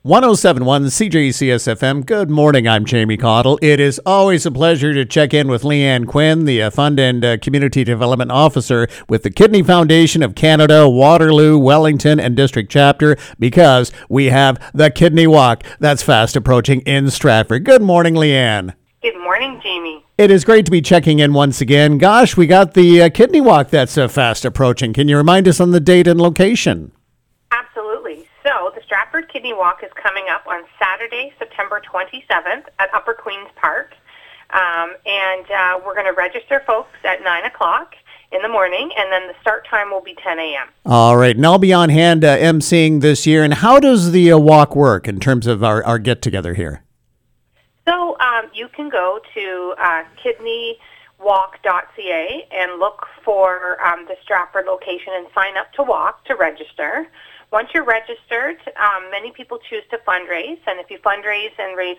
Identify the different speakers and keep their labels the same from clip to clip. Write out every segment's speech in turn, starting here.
Speaker 1: 1071 CJCSFM. Good morning. I'm Jamie Cottle. It is always a pleasure to check in with Leanne Quinn, the Fund and Community Development Officer with the Kidney Foundation of Canada, Waterloo, Wellington, and District Chapter, because we have the Kidney Walk that's fast approaching in Stratford. Good morning, Leanne.
Speaker 2: Good morning, Jamie.
Speaker 1: It is great to be checking in once again. Gosh, we got the Kidney Walk that's fast approaching. Can you remind us on the date and location?
Speaker 2: Absolutely. So the Stratford Kidney Walk is coming up on Saturday, September 27th at Upper Queen's Park. And we're going to register folks at 9 o'clock in the morning, and then the start time will be 10 a.m.
Speaker 1: All right, and I'll be on hand emceeing this year. And how does the walk work in terms of our get-together here?
Speaker 2: So you can go to kidneywalk.ca and look for the Stratford location and sign up to walk to register. Once you're registered, many people choose to fundraise, and if you fundraise and raise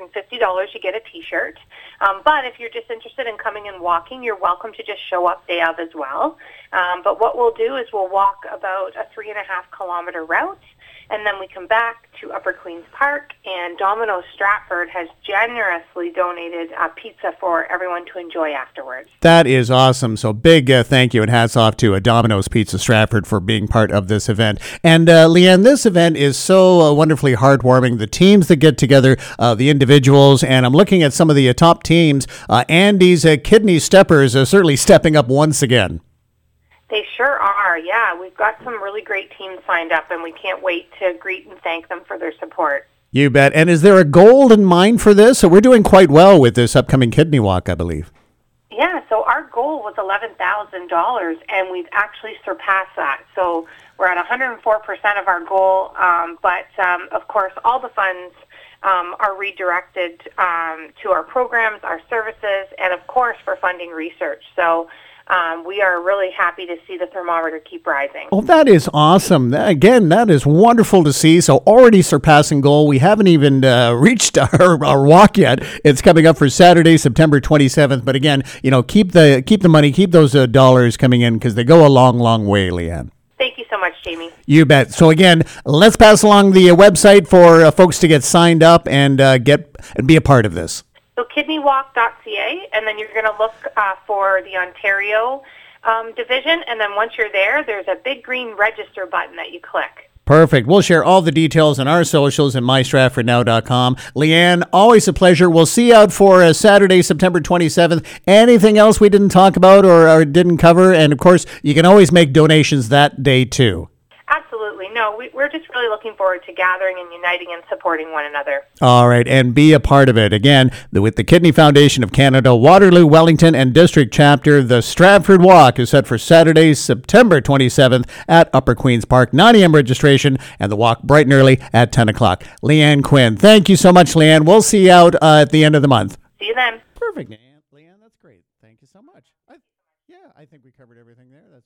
Speaker 2: $150, you get a T-shirt. But if you're just interested in coming and walking, you're welcome to just show up day of as well. But what we'll do is we'll walk about a 3.5-kilometer route, and then we come back to Upper Queen's Park, and Domino's Stratford has generously donated pizza for everyone to enjoy afterwards.
Speaker 1: That is awesome. So big thank you and hats off to Domino's Pizza Stratford for being part of this event. And Leanne, this event is so wonderfully heartwarming. The teams that get together, the individuals, and I'm looking at some of the top teams. Andy's Kidney Steppers are certainly stepping up once again.
Speaker 2: They sure are, yeah. We've got some really great teams signed up, and we can't wait to greet and thank them for their support.
Speaker 1: You bet. And is there a goal in mind for this? So we're doing quite well with this upcoming Kidney Walk, I believe.
Speaker 2: Yeah, so our goal was $11,000, and we've actually surpassed that. So we're at 104% of our goal, but of course, all the funds are redirected to our programs, our services, and of course for funding research. So we are really happy to see the thermometer keep rising.
Speaker 1: Oh, that is awesome. Again, that is wonderful to see. So already surpassing goal. We haven't even reached our walk yet. It's coming up for Saturday, September 27th. But again, keep the money, keep those dollars coming in because they go a long, long way, Leanne.
Speaker 2: Thank you so much, Jamie.
Speaker 1: You bet. So again, let's pass along the website for folks to get signed up and be a part of this.
Speaker 2: So kidneywalk.ca, and then you're going to look for the Ontario division, and then once you're there, there's a big green register button that you click.
Speaker 1: Perfect. We'll share all the details on our socials at mystratfordnow.com. Leanne, always a pleasure. We'll see you out for Saturday, September 27th. Anything else we didn't talk about or didn't cover? And, of course, you can always make donations that day, too.
Speaker 2: Absolutely. No, we're just really looking forward to gathering and uniting and supporting one another.
Speaker 1: All right, and be a part of it. Again, with the Kidney Foundation of Canada, Waterloo, Wellington, and District Chapter, the Stratford Walk is set for Saturday, September 27th at Upper Queen's Park, 9 a.m. registration, and the walk bright and early at 10 o'clock. Leanne Quinn, thank you so much, Leanne. We'll see you out at the end of the month.
Speaker 2: See you then.
Speaker 1: Perfect, Leanne. That's great. Thank you so much. I think we covered everything there. That's